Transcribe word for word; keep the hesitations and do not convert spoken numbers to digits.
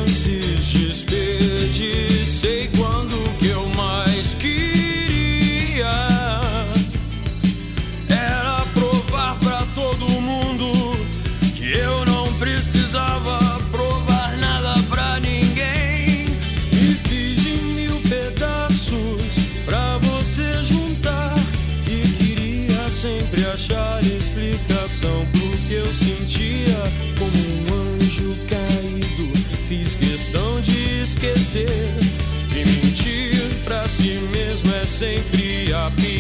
chances desperdicei quando que eu mais queria era provar pra todo mundo que eu não precisava provar nada pra ninguém. Me fiz de mil pedaços pra você juntar e queria sempre achar explicação pro que eu sentia. Como um anjo caído, fiz questão de esquecer. E mentir pra si mesmo é sempre a pior